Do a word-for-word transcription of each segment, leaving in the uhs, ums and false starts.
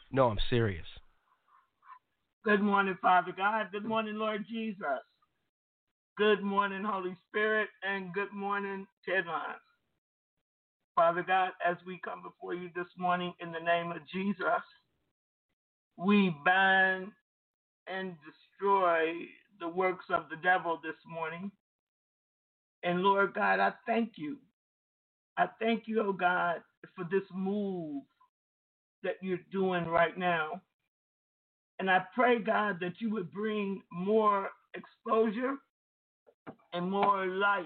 No, I'm serious. Good morning, Father God. Good morning, Lord Jesus. Good morning, Holy Spirit. And good morning, Tedline. Father God, as we come before you this morning in the name of Jesus, we bind and destroy the works of the devil this morning. And Lord God, I thank you. I thank you, oh God, for this move that you're doing right now. And I pray, God, that you would bring more exposure and more light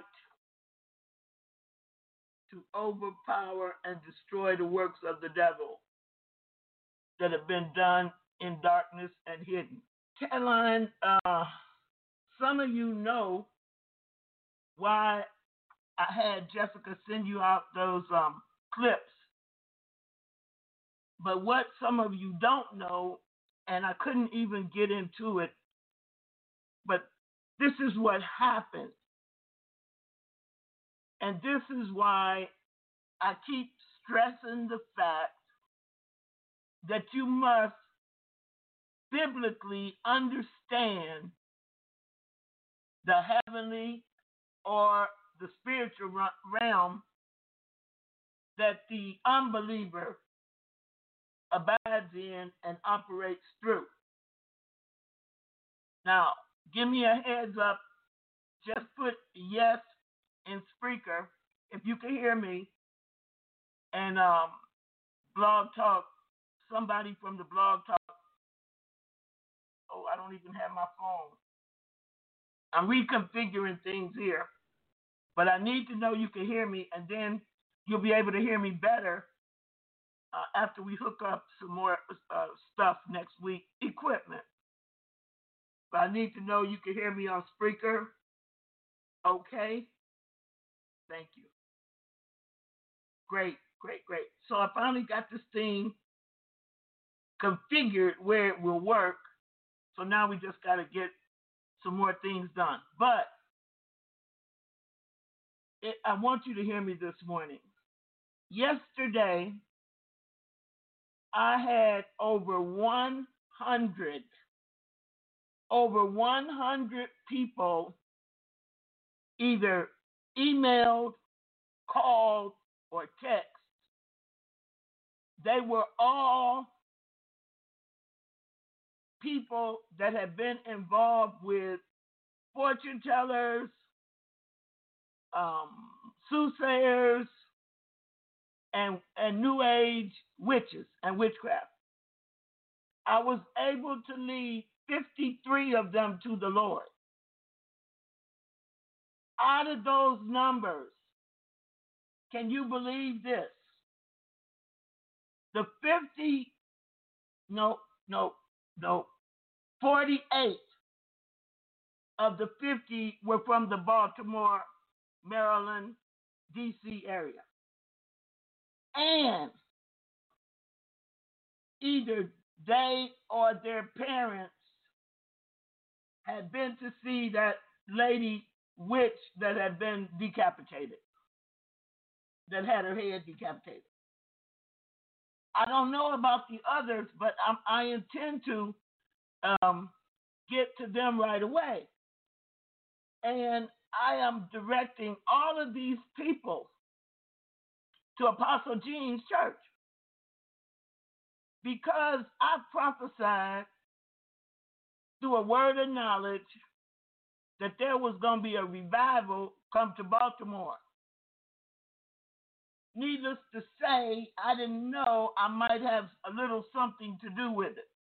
to overpower and destroy the works of the devil that have been done in darkness and hidden. Caroline, uh, some of you know why I had Jessica send you out those um, clips. But what some of you don't know, and I couldn't even get into it, but this is what happened. And this is why I keep stressing the fact that you must biblically understand the heavenly or the spiritual realm that the unbeliever abides in and operates through. Now, give me a heads up. Just put yes in Spreaker if you can hear me. And um, Blog Talk, somebody from the Blog Talk. Oh, I don't even have my phone. I'm reconfiguring things here. But I need to know you can hear me, and then you'll be able to hear me better uh, after we hook up some more uh, stuff next week, equipment. But I need to know you can hear me on Spreaker. Okay? Thank you. Great, great, great. So I finally got this thing configured where it will work. So now we just got to get some more things done. But it, I want you to hear me this morning. Yesterday, I had over one hundred, over one hundred people either emailed, called, or text. They were all people that had been involved with fortune tellers, um, soothsayers, and, and New Age witches and witchcraft. I was able to lead fifty-three of them to the Lord. Out of those numbers, can you believe this? The fifty, no, no, no, forty-eight of the fifty were from the Baltimore, Maryland, D C area. And either they or their parents had been to see that lady witch that had been decapitated, that had her head decapitated. I don't know about the others, but I'm, I intend to um, get to them right away. And I am directing all of these people to Apostle Gene's church because I prophesied through a word of knowledge that there was going to be a revival come to Baltimore. Needless to say, I didn't know I might have a little something to do with it.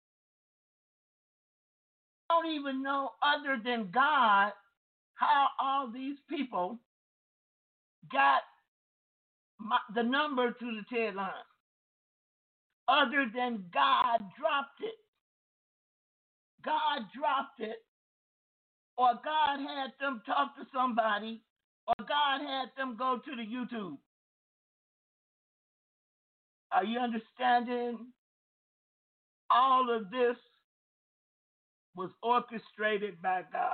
I don't even know, other than God, how all these people got my, the number to the Ted line. Other than God dropped it. God dropped it, or God had them talk to somebody, or God had them go to the YouTube. Are you understanding? All of this was orchestrated by God.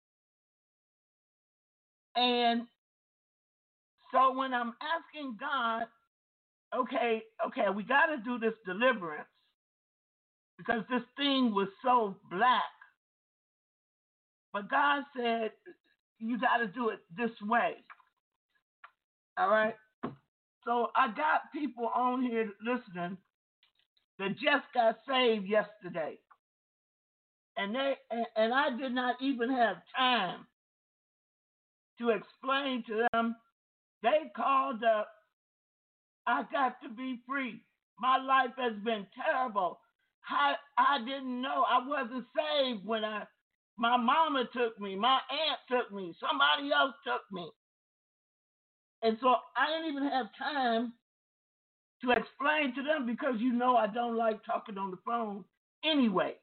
And so when I'm asking God, okay, okay, we got to do this deliverance, because this thing was so black. But God said, you got to do it this way. All right? So I got people on here listening that just got saved yesterday. And they and, and I did not even have time to explain to them. They called up, I got to be free. My life has been terrible. I, I didn't know. I wasn't saved when I my mama took me, my aunt took me, somebody else took me. And so I didn't even have time to explain to them because you know I don't like talking on the phone anyway.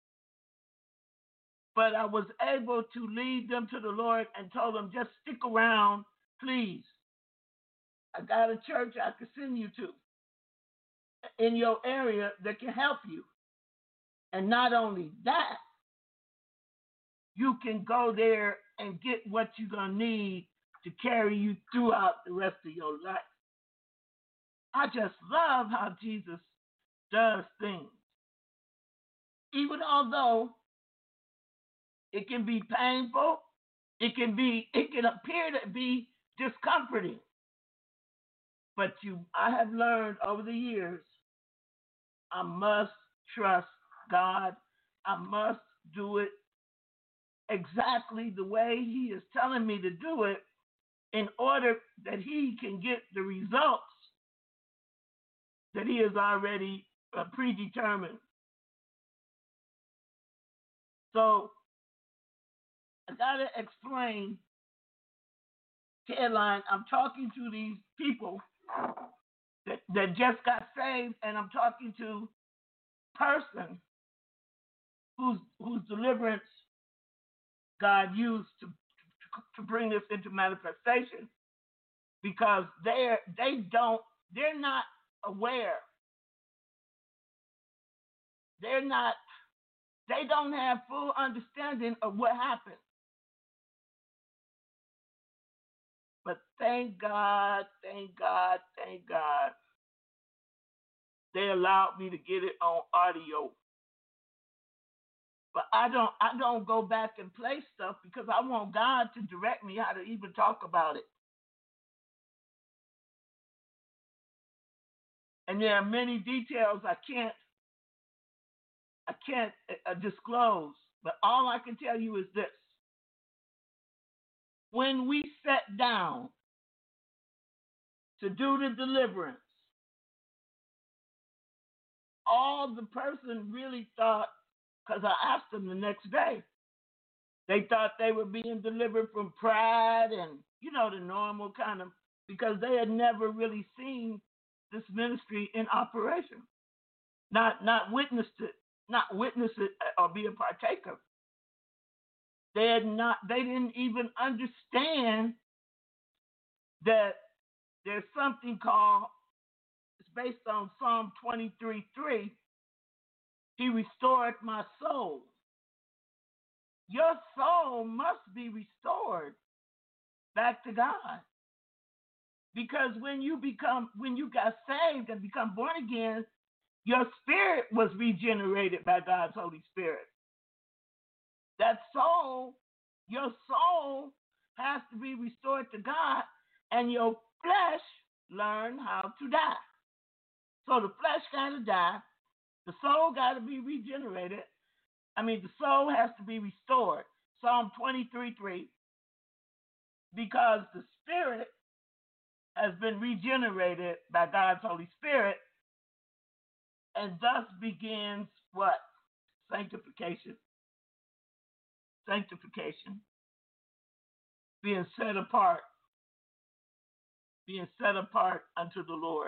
But I was able to lead them to the Lord and told them, just stick around, please. I got a church I can send you to in your area that can help you. And not only that, you can go there and get what you're going to need to carry you throughout the rest of your life. I just love how Jesus does things. Even although it can be painful, it can be, it can appear to be discomforting. But you, I have learned over the years, I must trust God. I must do it exactly the way He is telling me to do it in order that He can get the results that He has already uh, predetermined. So I got to explain, Caroline, I'm talking to these people that, that just got saved, and I'm talking to a person whose, whose deliverance God used to, to, to bring this into manifestation, because they're, they don't, they're not aware. They're not, they don't have full understanding of what happened. But thank God, thank God, thank God, they allowed me to get it on audio. But I don't I don't go back and play stuff because I want God to direct me how to even talk about it. And there are many details I can't I can't uh, disclose. But all I can tell you is this. When we sat down to do the deliverance, all the person really thought, because I asked them the next day, they thought they were being delivered from pride and, you know, the normal kind of, because they had never really seen this ministry in operation, not not witnessed it, not witness it or be a partaker. They had not, they didn't even understand that there's something called, it's based on Psalm twenty-three three. He restored my soul. Your soul must be restored back to God. Because when you become, when you got saved and become born again, your spirit was regenerated by God's Holy Spirit. That soul, your soul has to be restored to God, and your flesh learn how to die. So the flesh got to die. The soul got to be regenerated. I mean, the soul has to be restored. Psalm twenty-three three. Because the spirit has been regenerated by God's Holy Spirit, and thus begins what? Sanctification. Sanctification. Being set apart. Being set apart unto the Lord.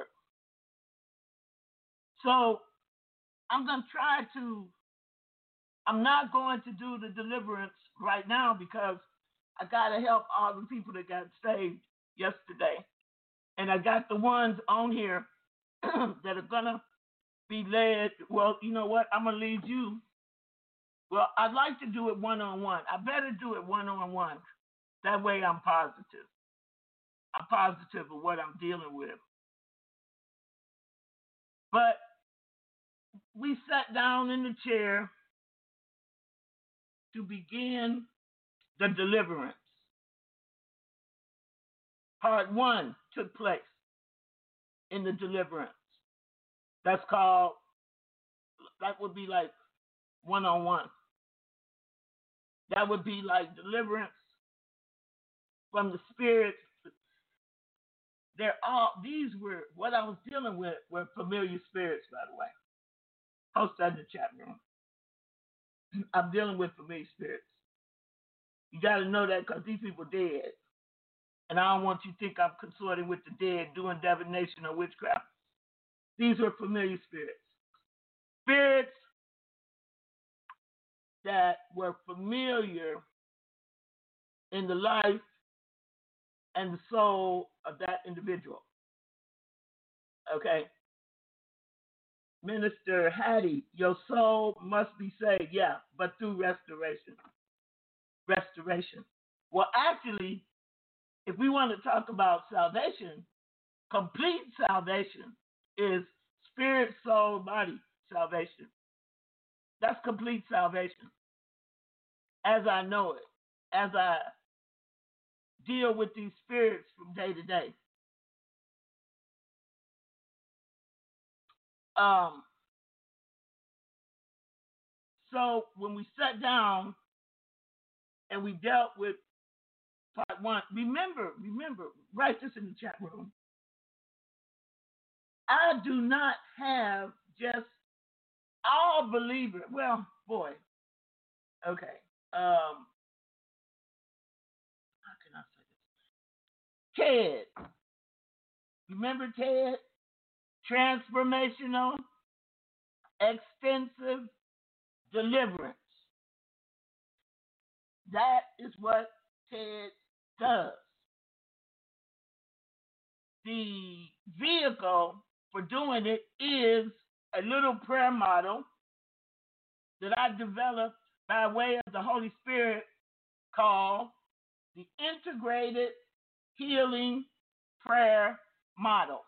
So I'm going to try to, I'm not going to do the deliverance right now because I got to help all the people that got saved yesterday. And I got the ones on here that are going to be led. Well, you know what? I'm going to lead you. Well, I'd like to do it one-on-one. I better do it one-on-one. That way I'm positive. I'm positive of what I'm dealing with. But we sat down in the chair to begin the deliverance. Part one took place in the deliverance. That's called, that would be like one-on-one. That would be like deliverance from the spirit. They're all, these were, what I was dealing with were familiar spirits, by the way. Post that in the chat room. I'm dealing with familiar spirits. You got to know that because these people dead. And I don't want you to think I'm consorting with the dead, doing divination or witchcraft. These were familiar spirits. Spirits that were familiar in the life and the soul of that individual. Okay? Minister Hattie, your soul must be saved. Yeah, but through restoration. Restoration. Well, actually, if we want to talk about salvation, complete salvation is spirit, soul, body salvation. That's complete salvation. As I know it, as I deal with these spirits from day to day. Um, so when we sat down and we dealt with part one, remember, remember, write this in the chat room. I do not have just all believers. Well, boy, okay. Um, how can I say this? Ted, remember Ted? Transformational, extensive deliverance. That is what Ted does. The vehicle for doing it is a little prayer model that I developed by way of the Holy Spirit called the Integrated Healing Prayer Model.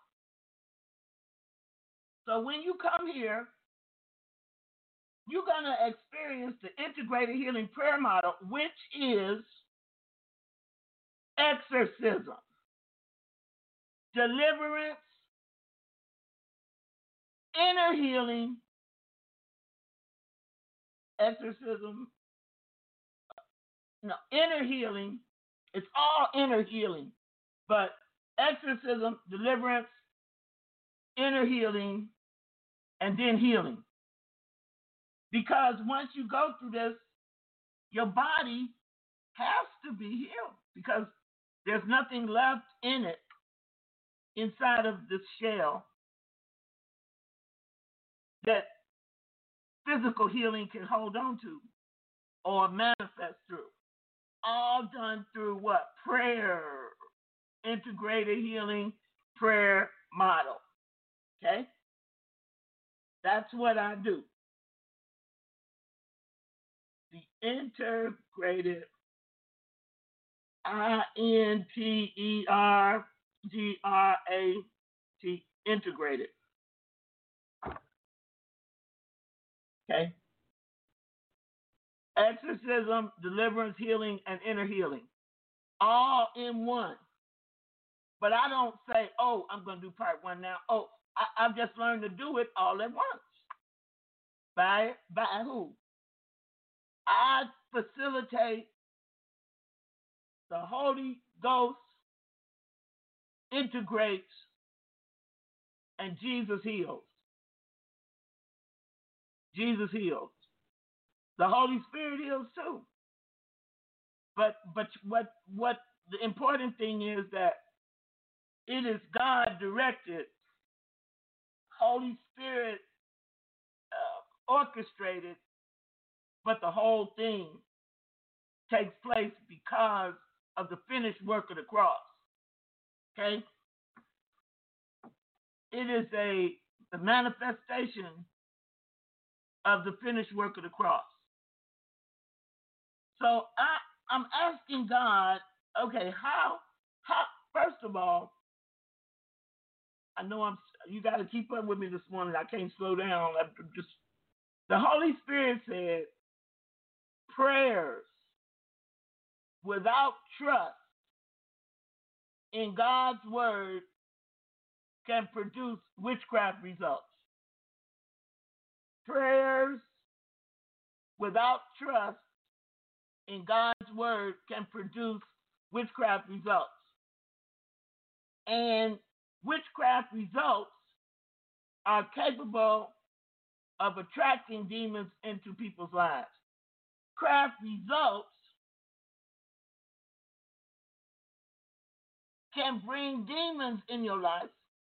So when you come here, you're going to experience the Integrated Healing Prayer Model, which is exorcism, deliverance, inner healing, exorcism, no, inner healing. It's all inner healing, but exorcism, deliverance, inner healing, and then healing. Because once you go through this, your body has to be healed because there's nothing left in it, inside of this shell, that physical healing can hold on to or manifest through. All done through what? Prayer. Integrated healing prayer model. Okay? That's what I do. The integrated, I N T E R G R A T, integrated. Okay? Exorcism, deliverance, healing, and inner healing. All in one. But I don't say, oh, I'm going to do part one now. Oh, I, I've just learned to do it all at once. By, by who? I facilitate the Holy Ghost integrates and Jesus heals. Jesus heals. The Holy Spirit heals too. But but what what the important thing is that it is God directed, Holy Spirit uh, orchestrated, but the whole thing takes place because of the finished work of the cross. Okay? It is a the manifestation of the finished work of the cross. So I, I'm asking God, okay, how, how, first of all, I know I'm. You got to keep up with me this morning. I can't slow down. I'm just the Holy Spirit said, prayers without trust in God's word can produce witchcraft results. Prayers without trust in God's word can produce witchcraft results. And witchcraft results are capable of attracting demons into people's lives. Craft results can bring demons in your life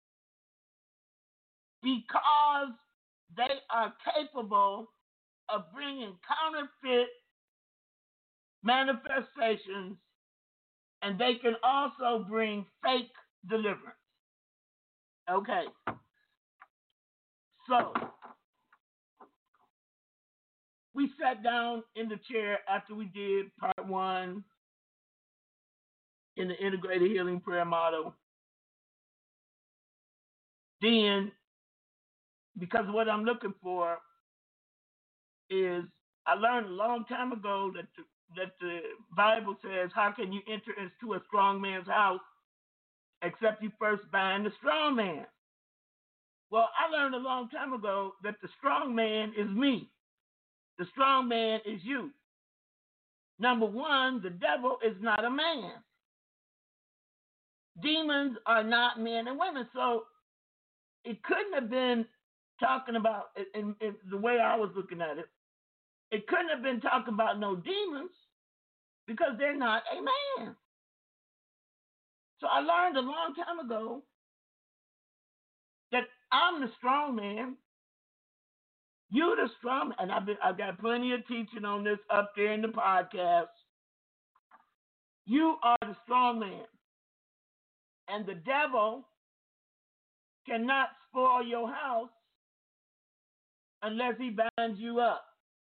because they are capable of bringing counterfeit manifestations, and they can also bring fake deliverance. Okay. So, we sat down in the chair after we did part one in the integrated healing prayer model. Then, because what I'm looking for is, I learned a long time ago that the, that the Bible says, how can you enter into a strong man's house except you first bind the strong man? Well, I learned a long time ago that the strong man is me. The strong man is you. Number one, the devil is not a man. Demons are not men and women. So it couldn't have been talking about, in, in the way I was looking at it, it couldn't have been talking about no demons because they're not a man. So I learned a long time ago that I'm the strong man. You're the strong man. And I've, been, I've got plenty of teaching on this up there in the podcast. You are the strong man. And the devil cannot spoil your house unless he binds you up.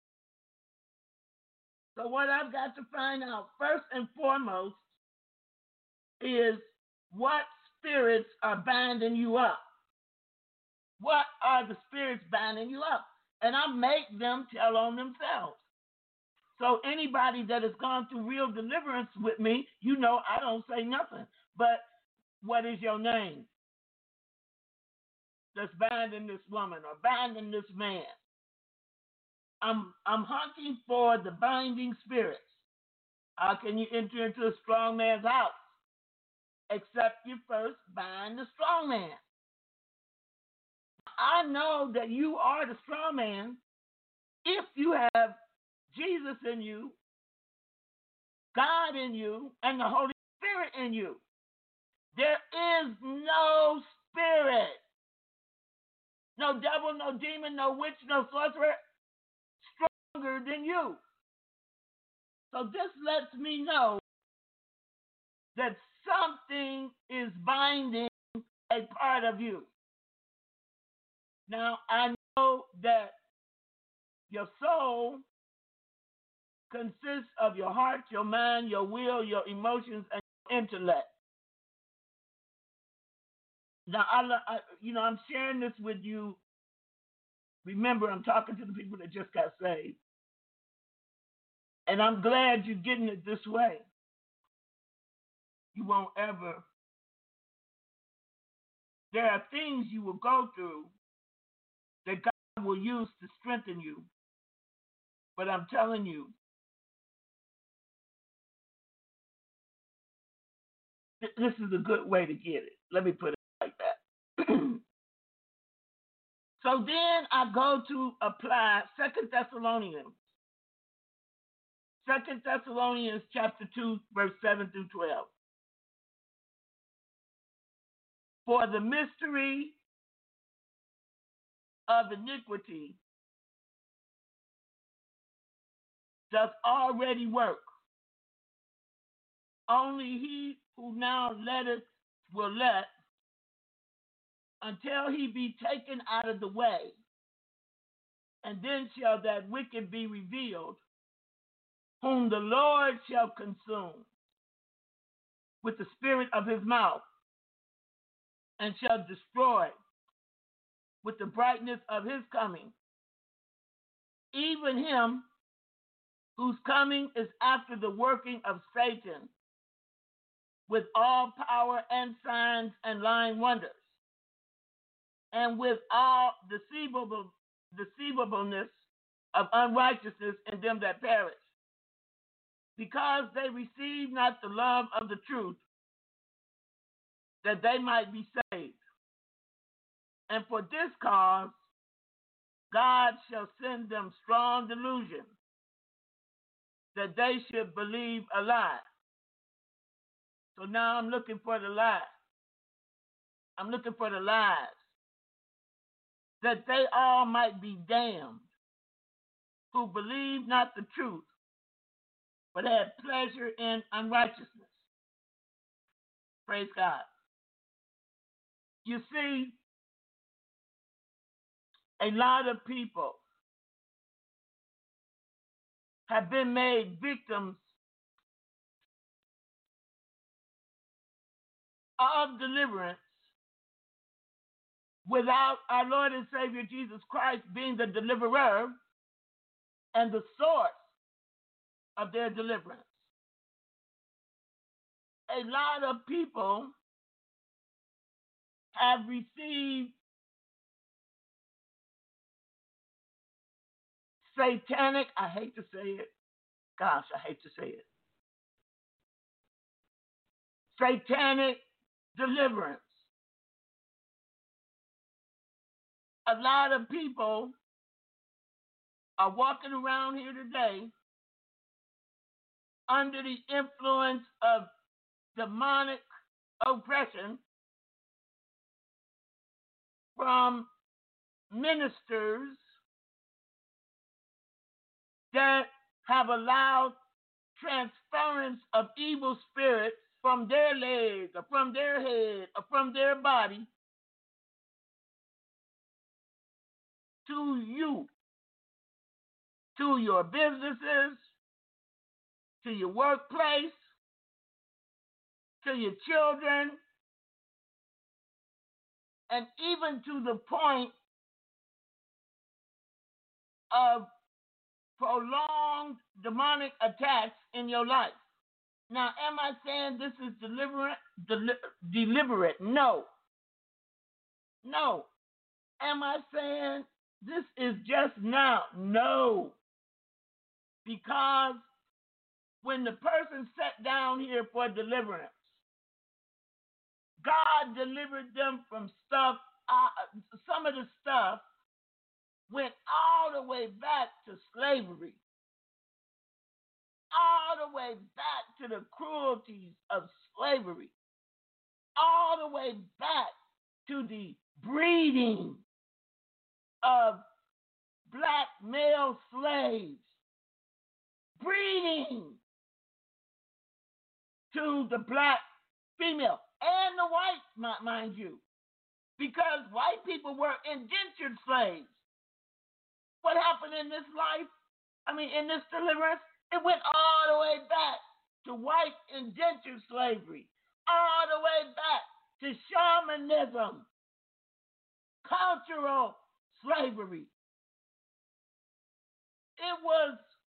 So what I've got to find out first and foremost is what spirits are binding you up. What are the spirits binding you up? And I make them tell on themselves. So anybody that has gone through real deliverance with me, you know I don't say nothing. But what is your name? That's binding this woman or binding this man. I'm I'm hunting for the binding spirits. How can you enter into a strong man's house? Except you first bind the strong man. I know that you are the strong man if you have Jesus in you, God in you, and the Holy Spirit in you. There is no spirit, no devil, no demon, no witch, no sorcerer stronger than you. So this lets me know that something is binding a part of you. Now, I know that your soul consists of your heart, your mind, your will, your emotions, and your intellect. Now, I, I, you know, I'm sharing this with you. Remember, I'm talking to the people that just got saved. And I'm glad you're getting it this way. You won't ever. There are things you will go through that God will use to strengthen you. But I'm telling you, th- this is a good way to get it. Let me put it like that. So then I go to apply Second Thessalonians. Second Thessalonians chapter two, verse seven through twelve. For the mystery of iniquity does already work. Only he who now letteth will let until he be taken out of the way. And then shall that wicked be revealed, whom the Lord shall consume with the spirit of his mouth, and shall destroy with the brightness of his coming, even him whose coming is after the working of Satan with all power and signs and lying wonders, and with all deceivable, deceivableness of unrighteousness in them that perish, because they receive not the love of the truth, that they might be saved. And for this cause, God shall send them strong delusion, that they should believe a lie. So now I'm looking for the lie. I'm looking for the lies, that they all might be damned, who believe not the truth, but have pleasure in unrighteousness. Praise God. You see, a lot of people have been made victims of deliverance without our Lord and Savior Jesus Christ being the deliverer and the source of their deliverance. A lot of people have received satanic, I hate to say it, gosh, I hate to say it, satanic deliverance. A lot of people are walking around here today under the influence of demonic oppression from ministers that have allowed transference of evil spirits from their legs or from their head or from their body to you, to your businesses, to your workplace, to your children, and even to the point of prolonged demonic attacks in your life. Now, am I saying this is deliberate? Deli- deliberate? No. No. Am I saying this is just now? No. Because when the person sat down here for deliverance, God delivered them from stuff. Uh, some of the stuff went all the way back to slavery, all the way back to the cruelties of slavery, all the way back to the breeding of black male slaves, breeding to the black female and the white, mind you, because white people were indentured slaves. What happened in this life, I mean, in this deliverance, it went all the way back to white indentured slavery, all the way back to shamanism, cultural slavery. It was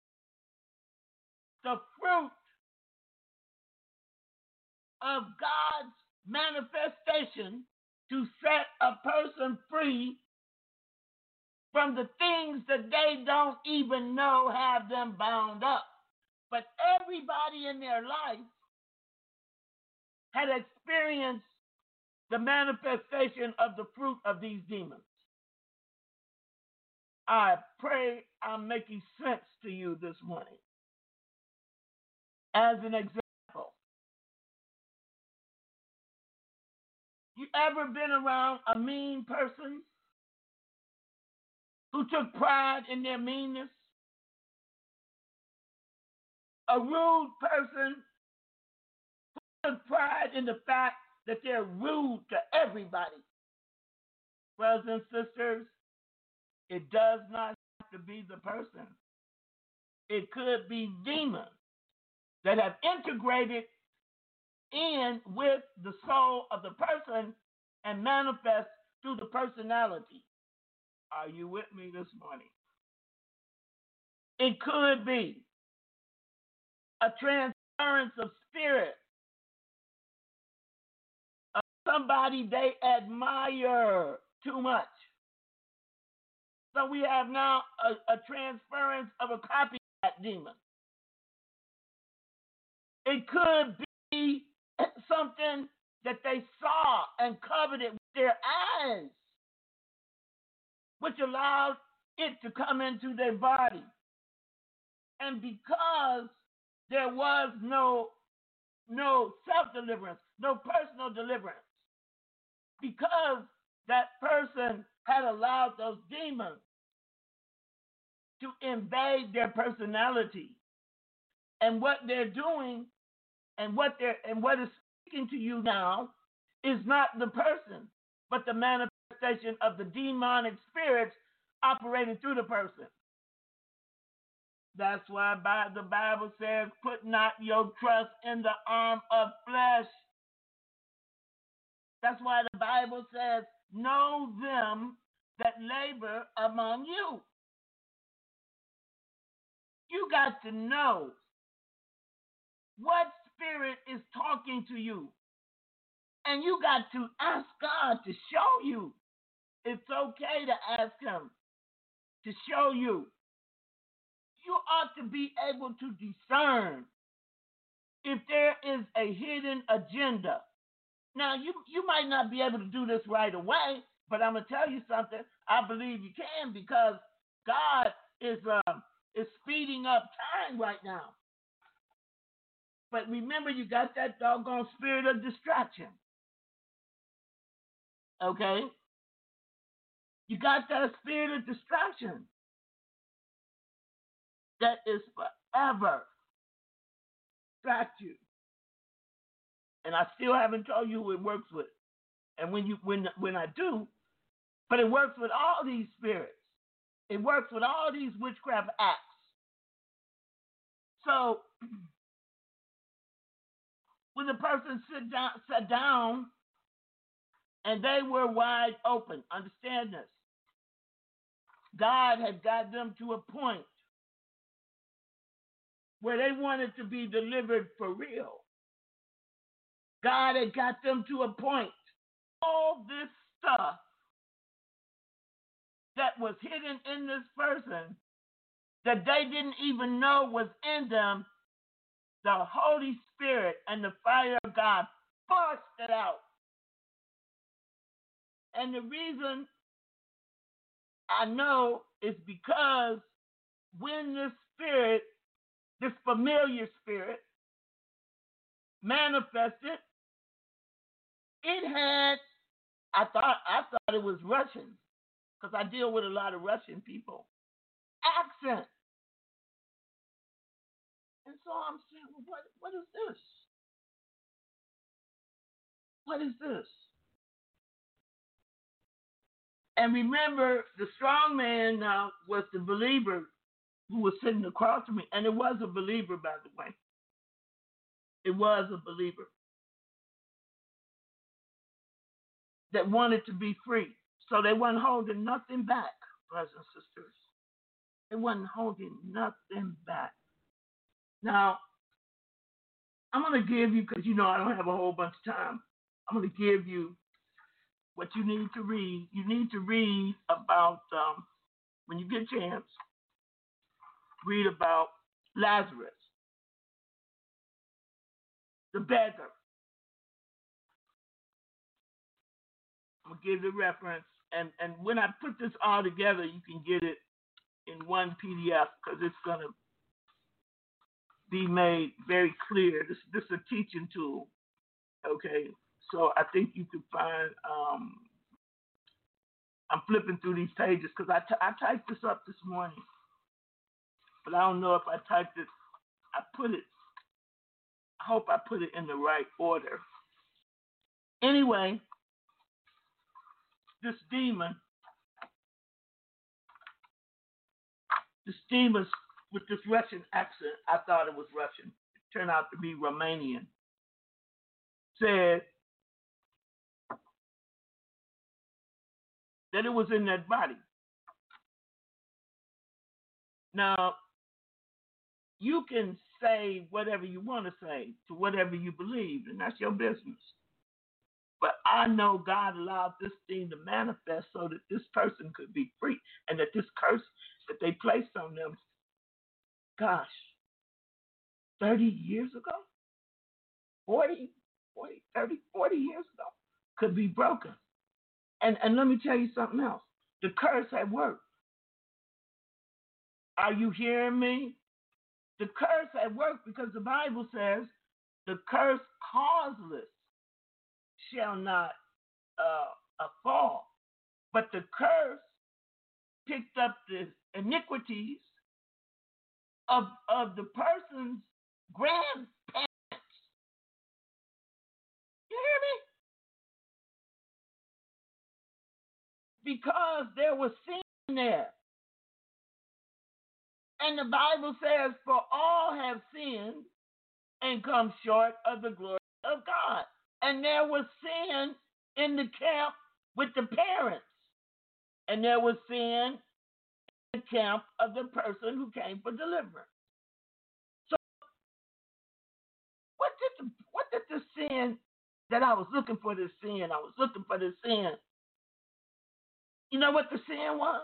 the fruit of God's manifestation to set a person free from the things that they don't even know have them bound up. But everybody in their life had experienced the manifestation of the fruit of these demons. I pray I'm making sense to you this morning. As an example, you ever been around a mean person who took pride in their meanness? A rude person who took pride in the fact that they're rude to everybody. Brothers and sisters, it does not have to be the person. It could be demons that have integrated in with the soul of the person and manifest through the personality. Are you with me this morning? It could be a transference of spirit of somebody they admire too much. So we have now a, a transference of a copycat demon. It could be something that they saw and coveted with their eyes, which allowed it to come into their body. And because there was no, no self-deliverance, no personal deliverance, because that person had allowed those demons to invade their personality, and what they're doing and what they're and what is speaking to you now is not the person, but the manifestation of the demonic spirits operating through the person. That's why the Bible says, put not your trust in the arm of flesh. That's why the Bible says, know them that labor among you. You got to know what spirit is talking to you. And you got to ask God to show you. It's okay to ask him to show you. You ought to be able to discern if there is a hidden agenda. Now, you, you might not be able to do this right away, but I'm going to tell you something. I believe you can, because God is, uh, is speeding up time right now. But remember, you got that doggone spirit of distraction. Okay? You got that spirit of distraction that is forever distract you. And I still haven't told you who it works with. And when you when when I do, but it works with all these spirits. It works with all these witchcraft acts. So when the person sit down, sat down and they were wide open, understand this. God had got them to a point where they wanted to be delivered for real. God had got them to a point. All this stuff that was hidden in this person that they didn't even know was in them, the Holy Spirit and the fire of God forced it out. And the reason I know is because when this spirit, this familiar spirit, manifested, it had, I thought I thought it was Russian, because I deal with a lot of Russian people. Accent. And so I'm saying, well, what, what is this? What is this? And remember, the strong man now was the believer who was sitting across from me. And it was a believer, by the way. It was a believer that wanted to be free. So they weren't holding nothing back, brothers and sisters. They weren't holding nothing back. Now, I'm going to give you, because you know I don't have a whole bunch of time, I'm going to give you what you need to read. You need to read about, um, when you get a chance, read about Lazarus, the beggar. I'm going to give the reference. And, and when I put this all together, you can get it in one P D F, because it's going to be made very clear. This, this is a teaching tool. Okay. So I think you can find, um, I'm flipping through these pages because I, t- I typed this up this morning, but I don't know if I typed it, I put it, I hope I put it in the right order. Anyway, this demon, this demon with this Russian accent, I thought it was Russian, it turned out to be Romanian, said, that it was in that body. Now, you can say whatever you want to say to whatever you believe, and that's your business. But I know God allowed this thing to manifest so that this person could be free, and that this curse that they placed on them, gosh, thirty years ago, forty, forty, thirty, forty years ago, could be broken. And, and let me tell you something else. The curse had worked. Are you hearing me? The curse had worked because the Bible says the curse causeless shall not uh, fall. But the curse picked up the iniquities of, of the person's grandparents. You hear me? Because there was sin there. And the Bible says, for all have sinned and come short of the glory of God. And there was sin in the camp with the parents. And there was sin in the camp of the person who came for deliverance. So what did the, what did the sin that I was looking for this sin? I was looking for this sin. You know what the sin was?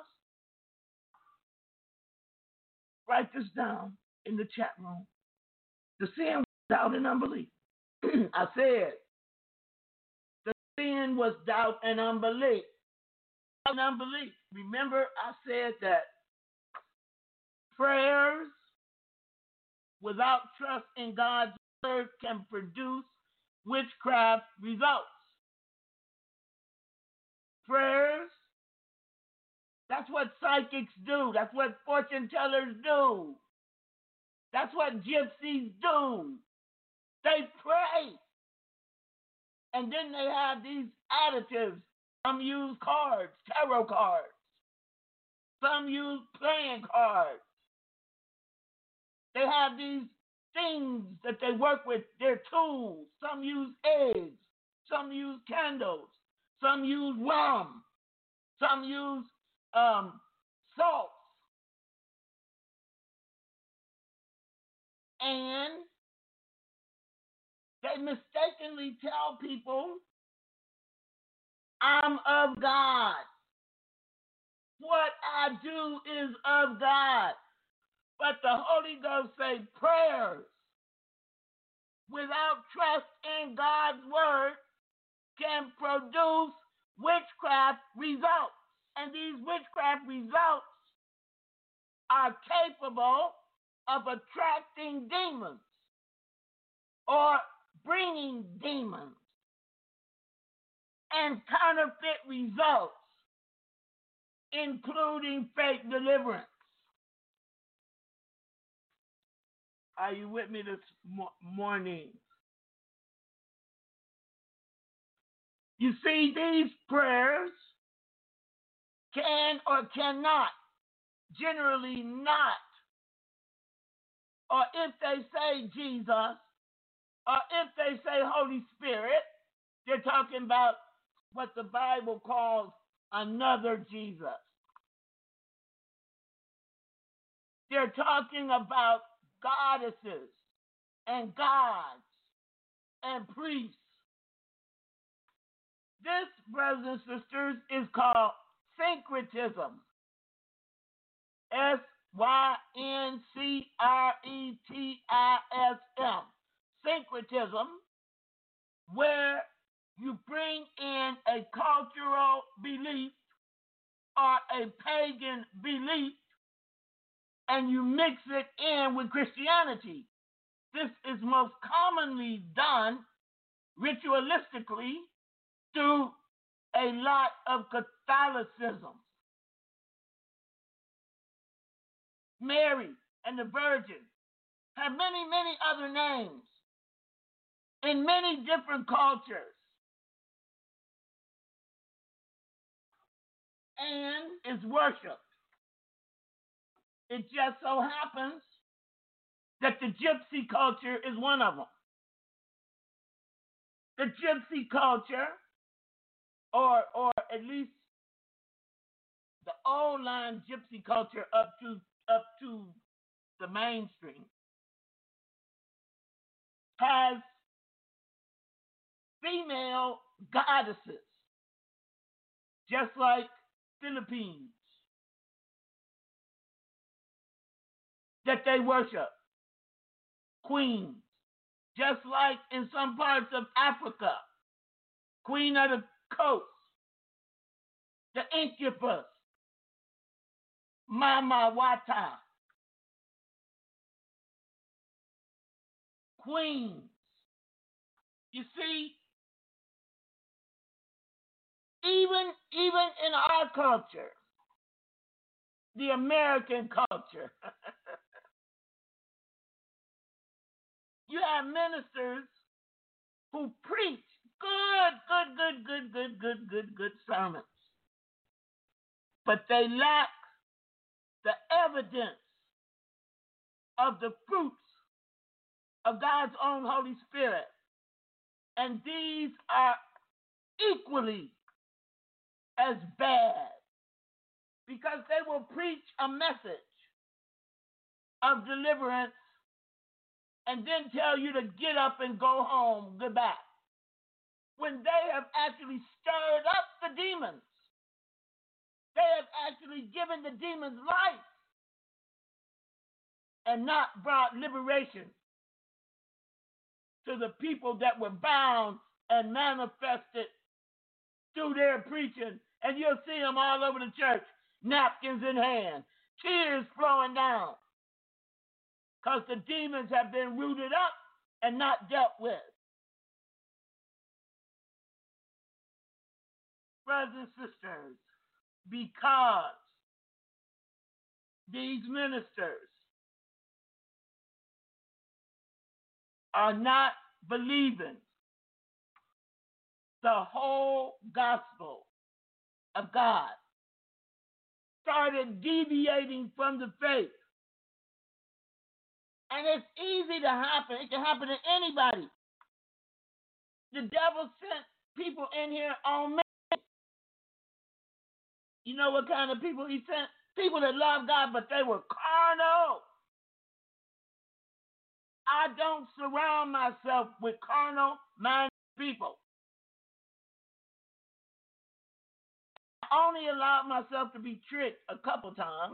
Write this down in the chat room. The sin was doubt and unbelief. I said, the sin was doubt and unbelief. Doubt and unbelief. Remember, I said that prayers without trust in God's word can produce witchcraft results. Prayers, that's what psychics do. That's what fortune tellers do. That's what gypsies do. They pray. And then they have these additives. Some use cards, tarot cards. Some use playing cards. They have these things that they work with, their tools. Some use eggs. Some use candles. Some use rum. Some use um, salt. And they mistakenly tell people, I'm of God. What I do is of God. But the Holy Ghost say prayers without trust in God's word can produce witchcraft results. And these witchcraft results are capable of attracting demons or bringing demons and counterfeit results, including fake deliverance. Are you with me this mo- morning? You see, these prayers can or cannot, generally not, or if they say Jesus, or if they say Holy Spirit, they're talking about what the Bible calls another Jesus. They're talking about goddesses and gods and priests. This, brothers and sisters, is called syncretism. S Y N C R E T I S M. Syncretism, where you bring in a cultural belief or a pagan belief and you mix it in with Christianity. This is most commonly done ritualistically through a lot of Catholicism. Mary and the Virgin have many, many other names in many different cultures. And is worshipped. It just so happens that the gypsy culture is one of them. The gypsy culture, or or at least the old line gypsy culture up to up to the mainstream has female goddesses, just like Philippines, that they worship, queens, just like in some parts of Africa, queen of the coast, the incubus, Mama Wata, queens. You see, even even in our culture, the American culture, you have ministers who preach good, good, good, good, good, good, good, good sermons, but they lack the evidence of the fruits of God's own Holy Spirit. And these are equally as bad because they will preach a message of deliverance and then tell you to get up and go home, goodbye, when they have actually stirred up the demons. They have actually given the demons life and not brought liberation to the people that were bound and manifested through their preaching. And you'll see them all over the church, napkins in hand, tears flowing down, because the demons have been rooted up and not dealt with. Brothers and sisters, because these ministers are not believing the whole gospel of God, started deviating from the faith. And it's easy to happen. It can happen to anybody. The devil sent people in here on me. You know what kind of people he sent? People that love God, but they were carnal. I don't surround myself with carnal-minded people. I only allowed myself to be tricked a couple times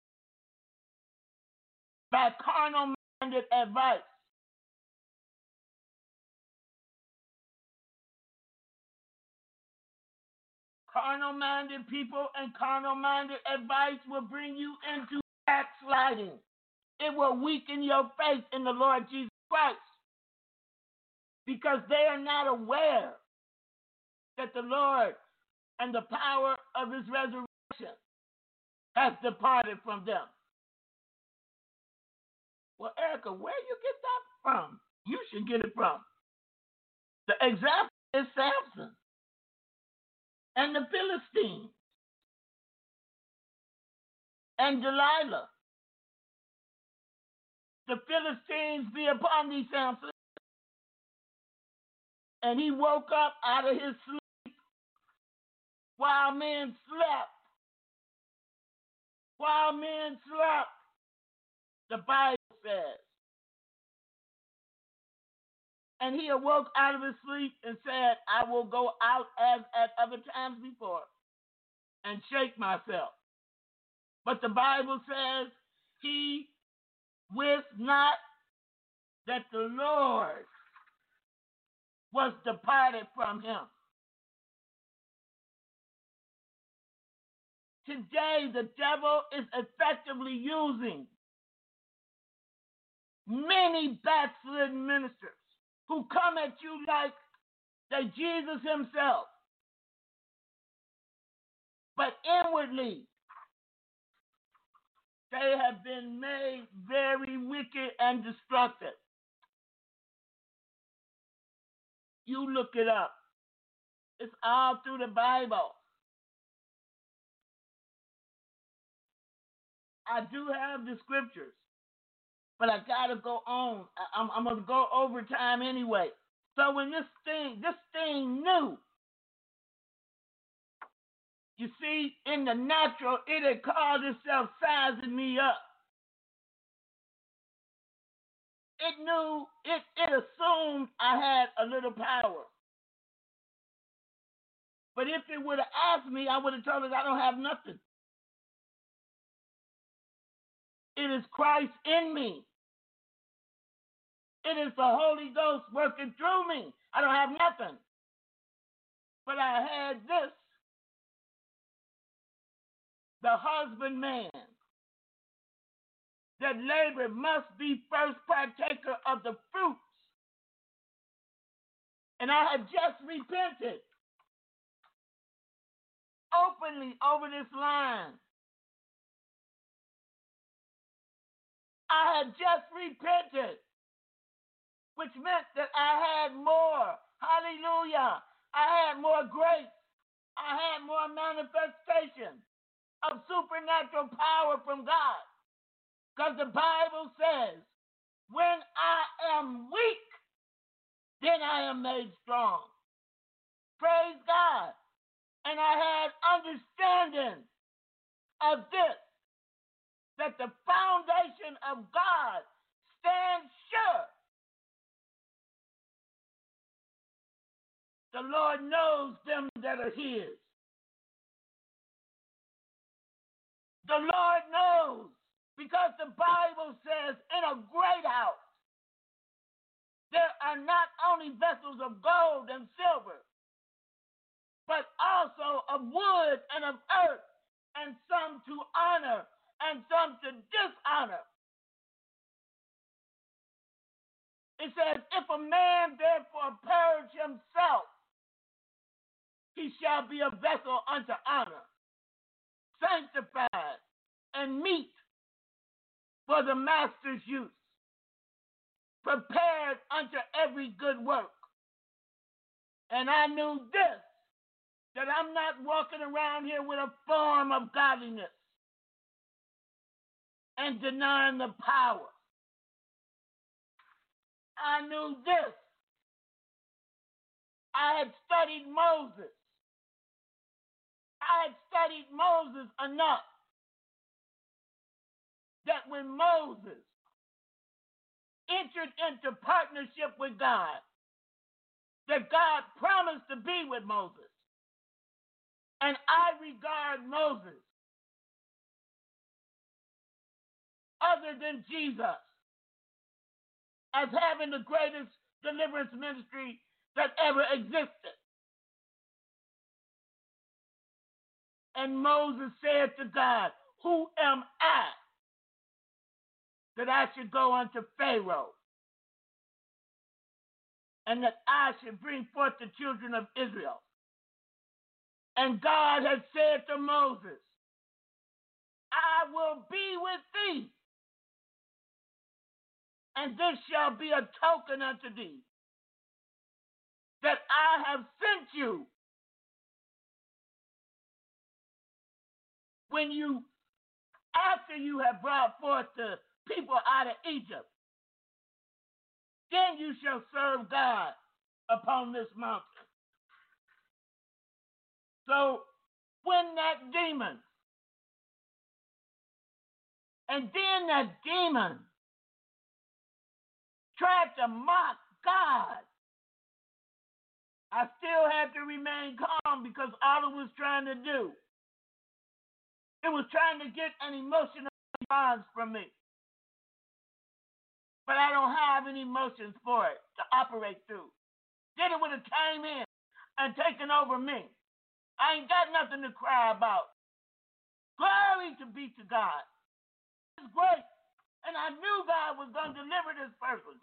by carnal-minded advice. Carnal-minded people and carnal-minded advice will bring you into backsliding. It will weaken your faith in the Lord Jesus Christ because they are not aware that the Lord and the power of his resurrection has departed from them. Well, Erica, where you get that from? You should get it from. The example is Samson and the Philistines and Delilah. The Philistines be upon thee, Samson. And he woke up out of his sleep while men slept. While men slept, the Bible says. And he awoke out of his sleep and said, I will go out as at other times before and shake myself. But the Bible says he wist not that the Lord was departed from him. Today, the devil is effectively using many backslidden ministers who come at you like they Jesus himself, but inwardly they have been made very wicked and destructive. You look it up. It's all through the Bible. I do have the scriptures, but I gotta go on. I'm, I'm gonna go over time anyway. So when this thing, this thing knew, You see, in the natural, it had called itself sizing me up. It knew, it, it assumed I had a little power. But if it would have asked me, I would have told it I don't have nothing. It is Christ in me. It is the Holy Ghost working through me. I don't have nothing. But I had this. The husbandman that labor must be first partaker of the fruits. And I had just repented openly over this line. I had just repented, which meant that I had more. Hallelujah. I had more grace. I had more manifestation of supernatural power from God. Because the Bible says, when I am weak, then I am made strong. Praise God. And I had understanding of this, that the foundation of God stands sure. The Lord knows them that are his. The Lord knows, because the Bible says in a great house there are not only vessels of gold and silver, but also of wood and of earth, and some to honor and some to dishonor. It says, if a man therefore purge himself, he shall be a vessel unto honor, sanctified and meet for the master's use, prepared unto every good work. And I knew this, that I'm not walking around here with a form of godliness and denying the power. I knew this. I had studied Moses. I had studied Moses enough that when Moses entered into partnership with God, that God promised to be with Moses. And I regard Moses, other than Jesus, as having the greatest deliverance ministry that ever existed. And Moses said to God, who am I that I should go unto Pharaoh, and that I should bring forth the children of Israel? And God had said to Moses, I will be with thee, and this shall be a token unto thee, that I have sent you. When you, after you have brought forth the people out of Egypt, then you shall serve God upon this mountain. So when that demon, and then that demon tried to mock God, I still had to remain calm, because all it was trying to do, it was trying to get an emotional response from me. But I don't have any emotions for it to operate through. Then it would have came in and taken over me. I ain't got nothing to cry about. Glory to be to God. It's great. And I knew God was going to deliver this person.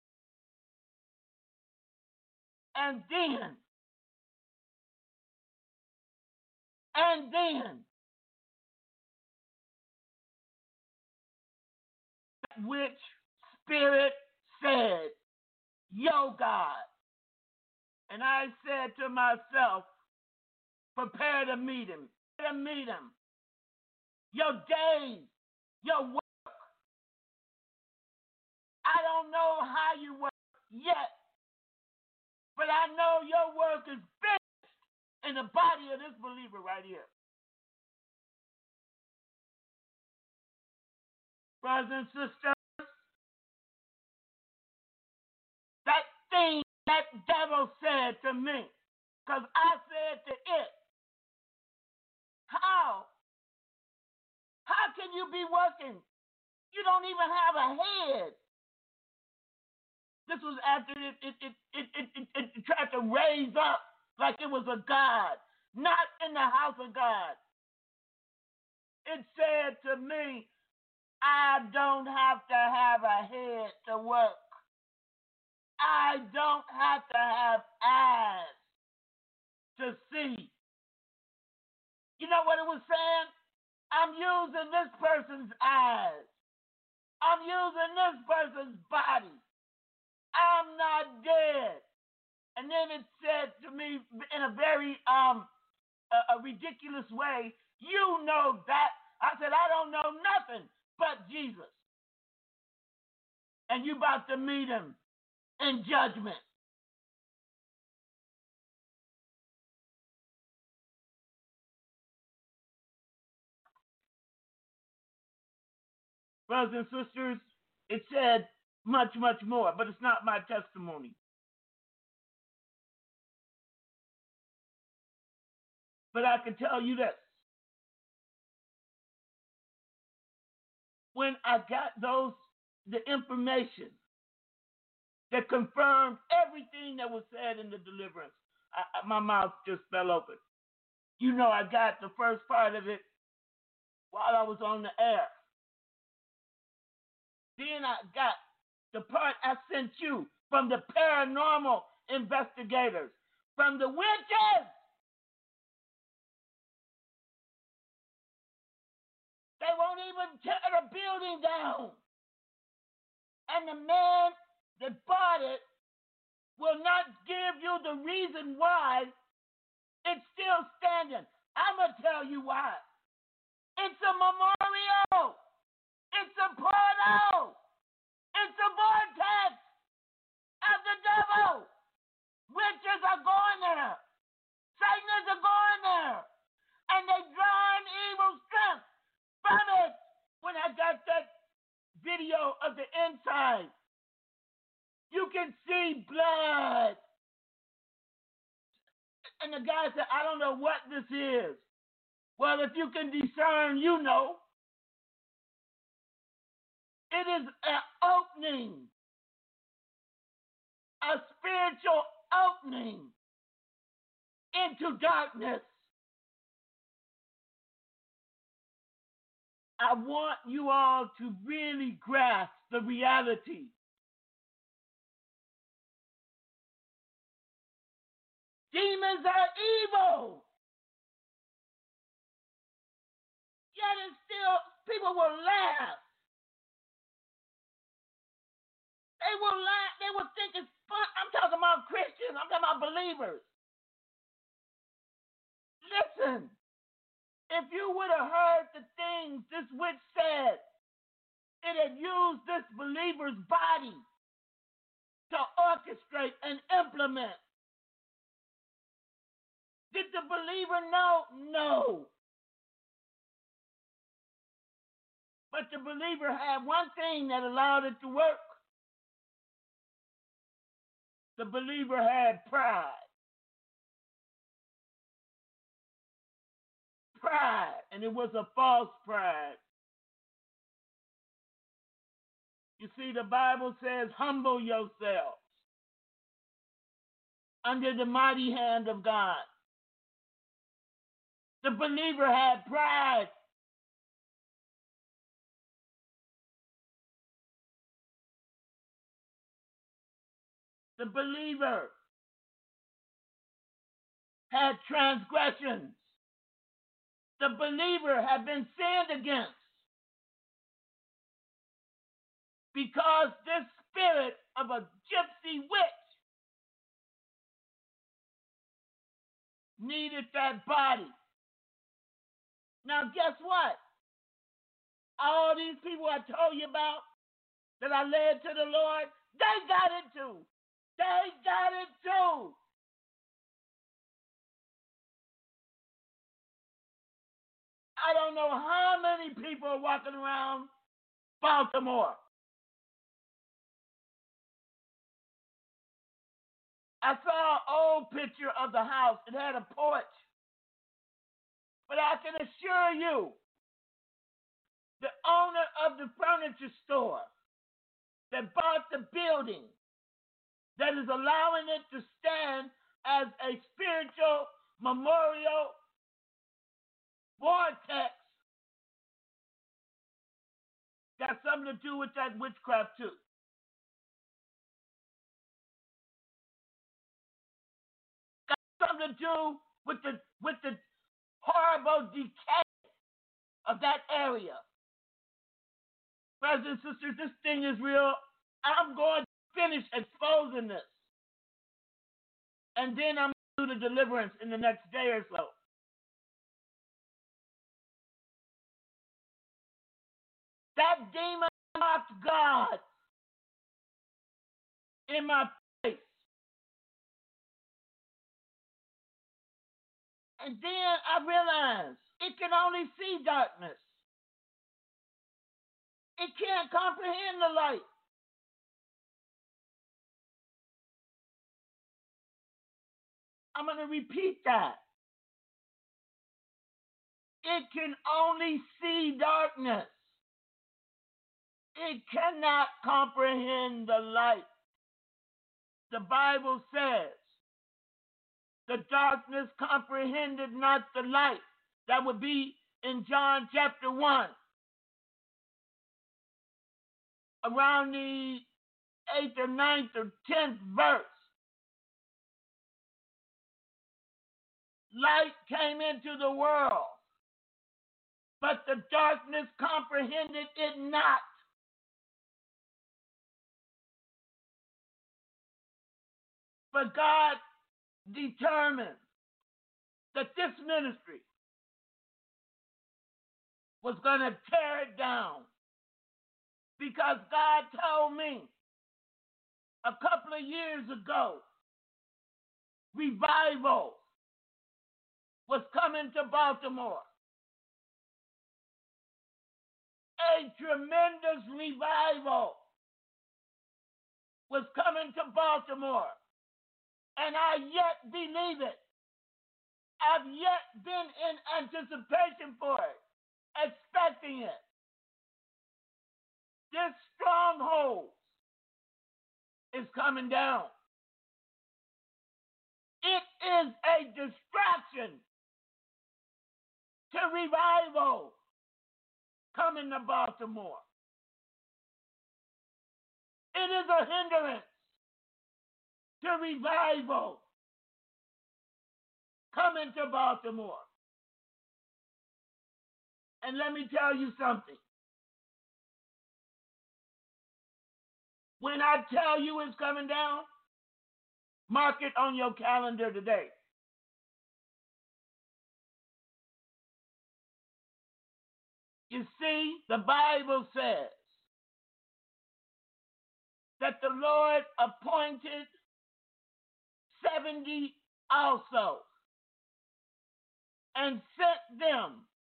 And then, and then, which spirit said, yo, God. And I said to myself, prepare to meet him. Prepare to meet him. Your days, your work. I don't know how you work yet, but I know your work is finished in the body of this believer right here. Brothers and sisters, that thing that devil said to me, because I said to it, how? How can you be working? You don't even have a head. This was after it, it, it, it, it, it, it, it tried to raise up like it was a God, not in the house of God. It said to me, I don't have to have a head to work. I don't have to have eyes to see. You know what it was saying? I'm using this person's eyes. I'm using this person's body. I'm not dead. And then it said to me in a very um a, a ridiculous way, you know that. I said, I don't know nothing but Jesus. And you about to meet him in judgment. Brothers and sisters, it said much, much more, but it's not my testimony. But I can tell you this. When I got those, the information that confirmed everything that was said in the deliverance, I, I, my mouth just fell open. You know, I got the first part of it while I was on the air. Then I got the part I sent you from the paranormal investigators, from the witches. They won't even tear the building down. And the man that bought it will not give you the reason why it's still standing. I'm going to tell you why. It's a memorial. It's a portal. It's a vortex of the devil. Witches are going there. Satanists are going there. And they're drawing evil strength from it. When I got that video of the inside, you can see blood. And the guy said, I don't know what this is. Well, if you can discern, you know. It is an opening, a spiritual opening into darkness. I want you all to really grasp the reality. Demons are evil. Yet it's still, people will laugh. They will laugh. They will think it's fun. I'm talking about Christians. I'm talking about believers. Listen. If you would have heard the things this witch said, it had used this believer's body to orchestrate and implement. Did the believer know? No. But the believer had one thing that allowed it to work. The believer had pride. Pride, and it was a false pride. You see, the Bible says, humble yourselves under the mighty hand of God. The believer had pride. The believer had transgressions. The believer had been sinned against. Because this spirit of a gypsy witch needed that body. Now, guess what? All these people I told you about that I led to the Lord, they got it too. They got it too. I don't know how many people are walking around Baltimore. I saw an old picture of the house. It had a porch. But I can assure you, the owner of the furniture store that bought the building, that is allowing it to stand as a spiritual memorial vortex, got something to do with that witchcraft too. Got something to do with the with the horrible decay of that area. Brothers and sisters, this thing is real. I'm going to finish exposing this. And then I'm going to do the deliverance in the next day or so. That demon mocked God in my face. And then I realized it can only see darkness. It can't comprehend the light. I'm going to repeat that. It can only see darkness. It cannot comprehend the light. The Bible says, the darkness comprehended not the light. That would be in John chapter one. Around the eighth or ninth or tenth verse. Light came into the world, but the darkness comprehended it not. But God determined that this ministry was going to tear it down, because God told me a couple of years ago, revival was coming to Baltimore. A tremendous revival was coming to Baltimore. And I yet believe it. I've yet been in anticipation for it, expecting it. This stronghold is coming down. It is a distraction to revival coming to Baltimore. It is a hindrance to revival coming to Baltimore. And let me tell you something. When I tell you it's coming down, mark it on your calendar today. You see, the Bible says that the Lord appointed seventy also and sent them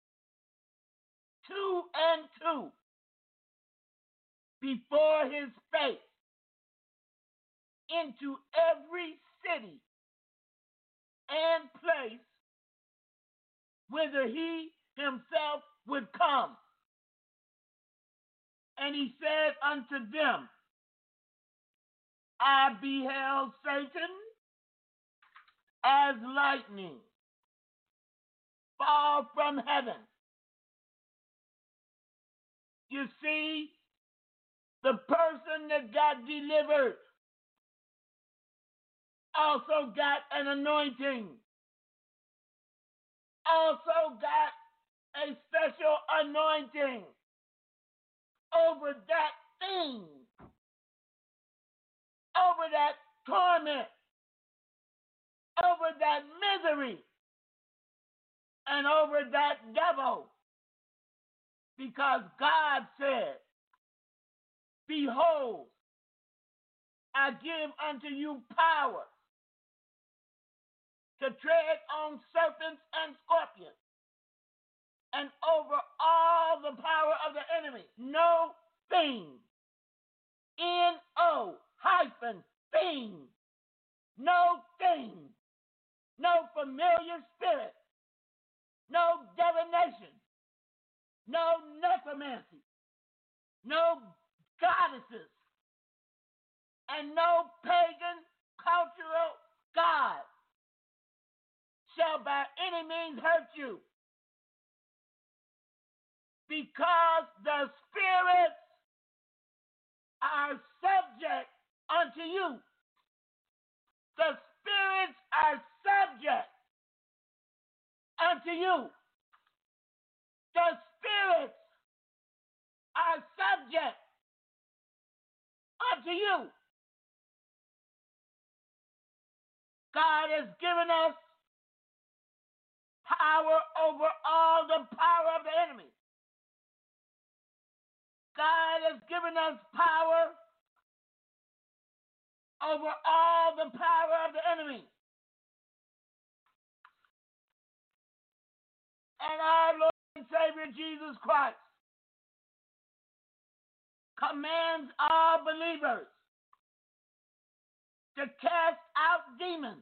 two and two before his face into every city and place whither he himself would come. And he said unto them, I beheld Satan as lightning fall from heaven. You see, the person that got delivered also got an anointing, also got a special anointing over that thing, over that torment, over that misery, and over that devil. Because God said, behold, I give unto you power to tread on serpents and scorpions, and over all the power of the enemy. No thing. N O hyphen thing. No thing. No familiar spirit. No divination. No necromancy. No goddesses. And no pagan cultural god shall by any means hurt you. Because the spirits are subject unto you. The spirits are subject unto you. The spirits are subject unto you. God has given us power over all the power of the enemy. God has given us power over all the power of the enemy. And our Lord and Savior Jesus Christ commands all believers to cast out demons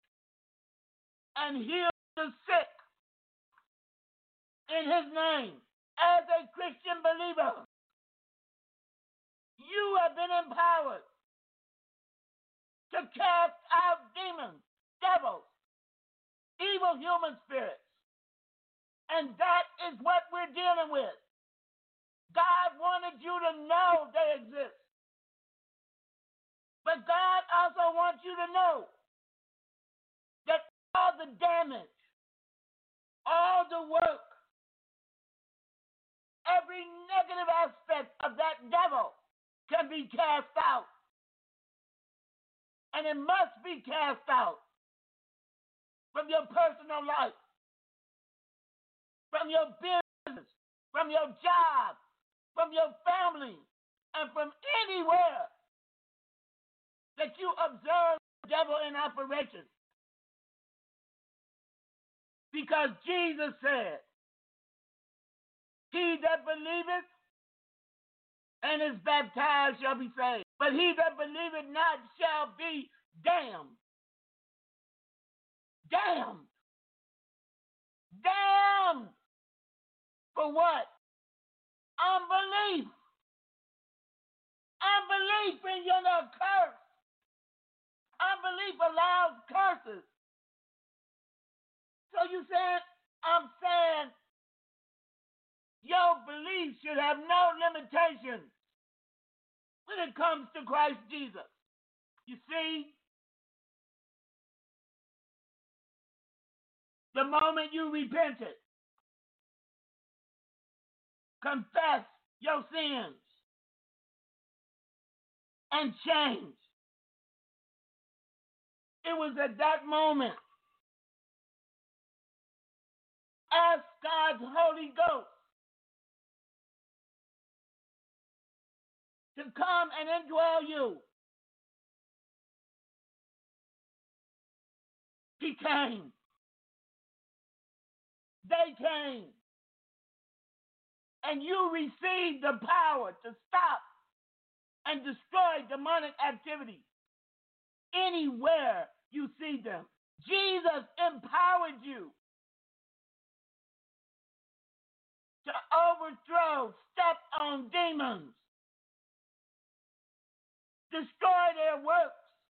and heal the sick in his name. As a Christian believer, you have been empowered to cast out demons, devils, evil human spirits. And that is what we're dealing with. God wanted you to know they exist. But God also wants you to know that all the damage, all the work, every negative aspect of that devil can be cast out. And it must be cast out from your personal life, from your business, from your job, from your family, and from anywhere that you observe the devil in operation. Because Jesus said, he that believeth and is baptized shall be saved, but he that believeth not shall be damned. Damned. Damned. For what? Unbelief. Unbelief brings you a curse. Unbelief allows curses. So you said, I'm saying, your belief should have no limitations when it comes to Christ Jesus. You see, the moment you repented, confess your sins, and change, it was at that moment, ask God's Holy Ghost to come and indwell you. He came. They came. And you received the power to stop and destroy demonic activity anywhere you see them. Jesus empowered you to overthrow, step on demons, destroy their works,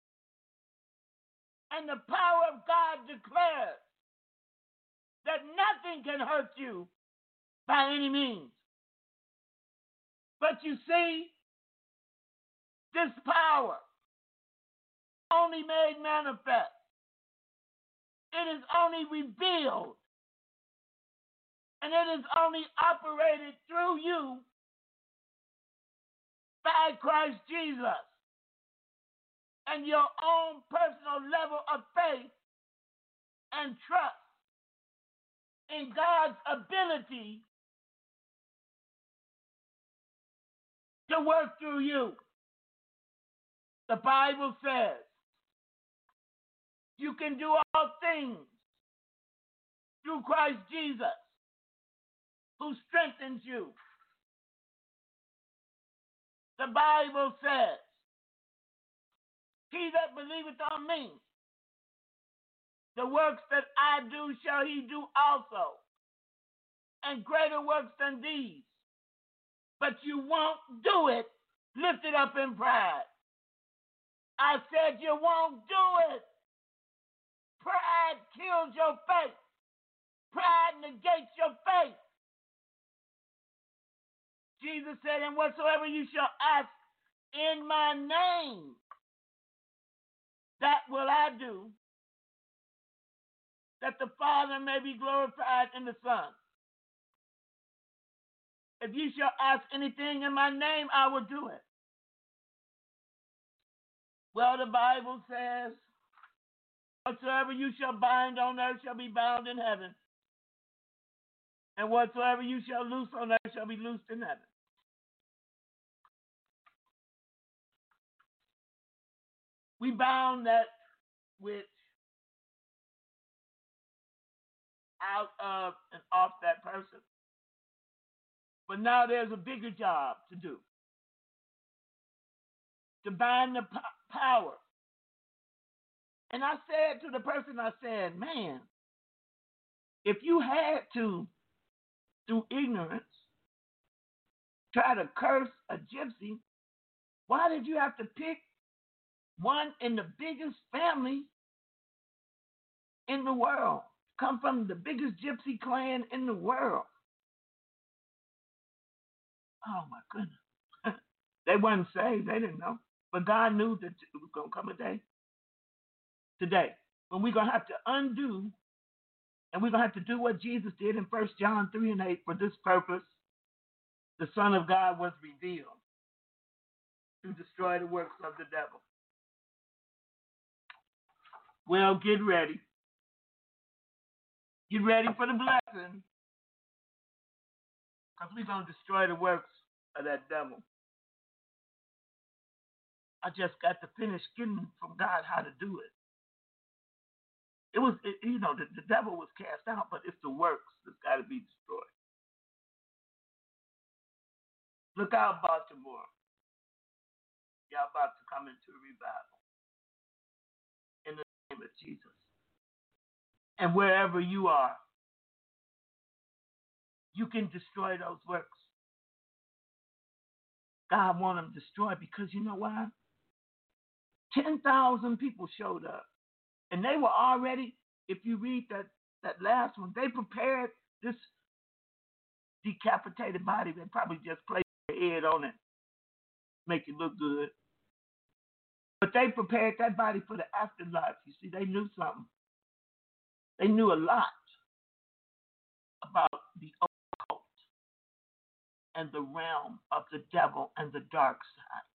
and the power of God declares that nothing can hurt you by any means. But you see, this power only made manifest. It is only revealed, and it is only operated through you by Christ Jesus and your own personal level of faith and trust in God's ability to work through you. The Bible says you can do all things through Christ Jesus, who strengthens you. The Bible says, he that believeth on me, the works that I do shall he do also, and greater works than these. But you won't do it lifted up in pride. I said you won't do it. Pride kills your faith. Pride negates your faith. Jesus said, and whatsoever you shall ask in my name, that will I do, that the Father may be glorified in the Son. If you shall ask anything in my name, I will do it. Well, the Bible says, whatsoever you shall bind on earth shall be bound in heaven, and whatsoever you shall loose on earth shall be loosed in heaven. We bound that which out of and off that person. But now there's a bigger job to do. To bind the po- power. And I said to the person, I said, man, if you had to, through ignorance, try to curse a gypsy, why did you have to pick one in the biggest family in the world? Come from the biggest gypsy clan in the world. Oh my goodness. They weren't saved, they didn't know. But God knew that it was going to come a day. Today. When we're going to have to undo, and we're going to have to do what Jesus did in First John three and eight. For this purpose, the Son of God was revealed to destroy the works of the devil. Well, get ready. Get ready for the blessing. Because we're going to destroy the works of that devil. I just got to finish getting from God how to do it. It was, it, you know, the, the devil was cast out, but it's the works that's got to be destroyed. Look out, Baltimore. Y'all about to come into a revival. In the name of Jesus. And wherever you are, you can destroy those works. God wants them destroyed because you know why? ten thousand people showed up. And they were already, if you read that, that last one, they prepared this decapitated body. They probably just placed their head on it, make it look good. But they prepared that body for the afterlife. You see, they knew something. They knew a lot about the occult and the realm of the devil and the dark side.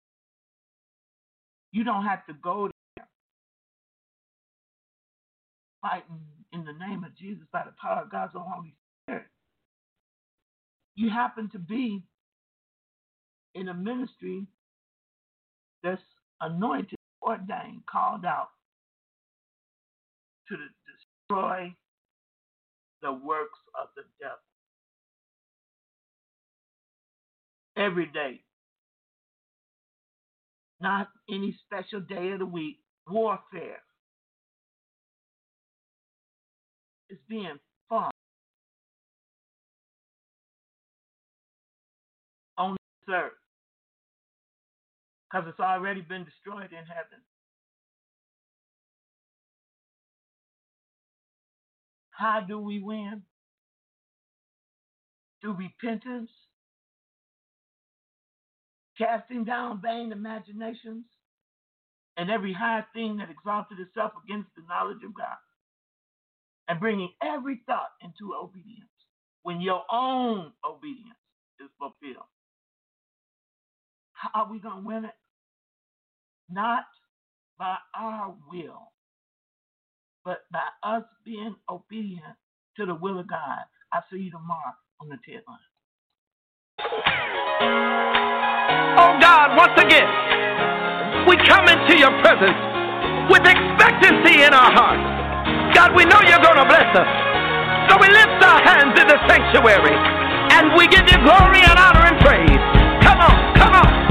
You don't have to go there fighting in the name of Jesus by the power of God's own Holy Spirit. You happen to be in a ministry that's anointed, ordained, called out to destroy the works of the devil. Every day. Not any special day of the week. Warfare is being fought on this earth because it's already been destroyed in heaven. How do we win? Through repentance, casting down vain imaginations, and every high thing that exalted itself against the knowledge of God, and bringing every thought into obedience when your own obedience is fulfilled. How are we going to win it? Not by our will, but by us being obedient to the will of God. I'll see you tomorrow on the Ted Line. Oh God, once again, we come into your presence with expectancy in our hearts. God, we know you're going to bless us. So we lift our hands in the sanctuary and we give you glory and honor and praise. Come on, come on.